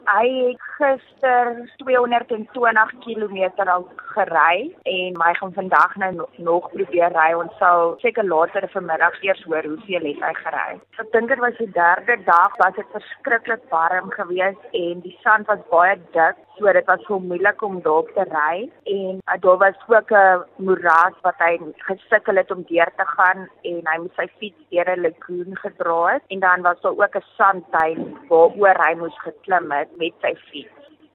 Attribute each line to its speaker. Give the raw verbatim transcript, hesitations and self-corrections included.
Speaker 1: Hy het gister tweehonderdtwintig kilometer al gery en hy gaan vandag nou nog, nog probeer ry. Ons sal seker later vanmiddag eers hoor hoeveel het hy gery. Ek dink dit was die derde dag, was dit verskriklik warm geweest en die sand was baie dik, so dit was so moeilik om daarop te ry en uh, daar was ook 'n moeras wat hy gesukkel het om deur te gaan en hy moes sy fiets deur 'n lagoon gedra het en dan was daar ook 'n sandduin waaroor hy moes geklim het met sy fiets.